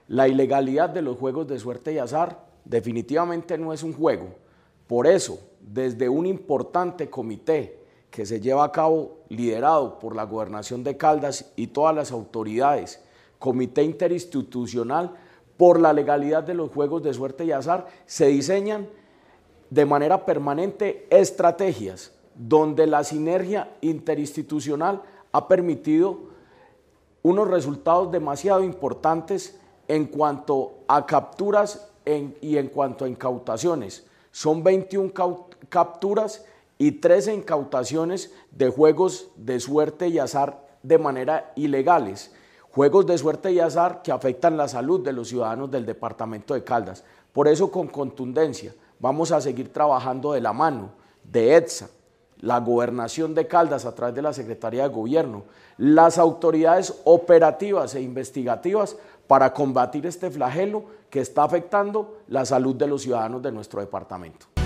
La ilegalidad de los juegos de suerte y azar definitivamente no es un juego. Por eso, desde un importante comité que se lleva a cabo liderado por la Gobernación de Caldas y todas las autoridades, comité interinstitucional por la legalidad de los juegos de suerte y azar, se diseñan de manera permanente estrategias donde la sinergia interinstitucional ha permitido unos resultados demasiado importantes en cuanto a capturas y en cuanto a incautaciones. Son 21 capturas y 13 incautaciones de juegos de suerte y azar de manera ilegales. Juegos de suerte y azar que afectan la salud de los ciudadanos del departamento de Caldas. Por eso, con contundencia, vamos a seguir trabajando de la mano de ETSA, la Gobernación de Caldas a través de la Secretaría de Gobierno, las autoridades operativas e investigativas para combatir este flagelo que está afectando la salud de los ciudadanos de nuestro departamento.